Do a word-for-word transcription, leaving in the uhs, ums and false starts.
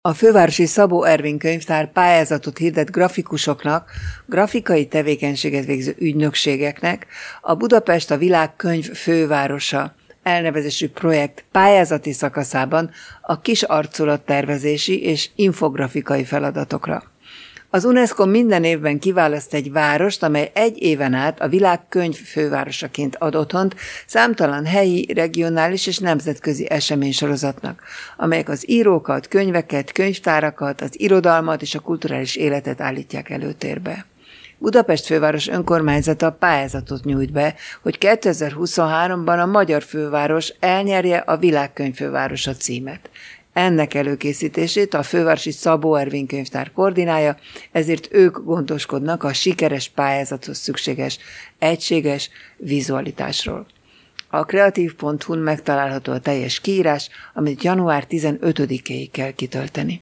A fővárosi Szabó Ervin könyvtár pályázatot hirdet grafikusoknak, grafikai tevékenységet végző ügynökségeknek a Budapest a világ könyv fővárosa elnevezésű projekt pályázati szakaszában a kis arculattervezési és infografikai feladatokra. Az UNESCO minden évben kiválaszt egy várost, amely egy éven át a világ könyv fővárosaként ad otthont számtalan helyi, regionális és nemzetközi eseménysorozatnak, amelyek az írókat, könyveket, könyvtárakat, az irodalmat és a kulturális életet állítják előtérbe. Budapest főváros önkormányzata pályázatot nyújt be, hogy kétezer-huszonháromban a magyar főváros elnyerje a világkönyv fővárosa címet. Ennek előkészítését a fővárosi Szabó Ervin könyvtár koordinálja, ezért ők gondoskodnak a sikeres pályázathoz szükséges egységes vizualitásról. A kreatív pont hu-n megtalálható a teljes kiírás, amit január tizenötödikéig kell kitölteni.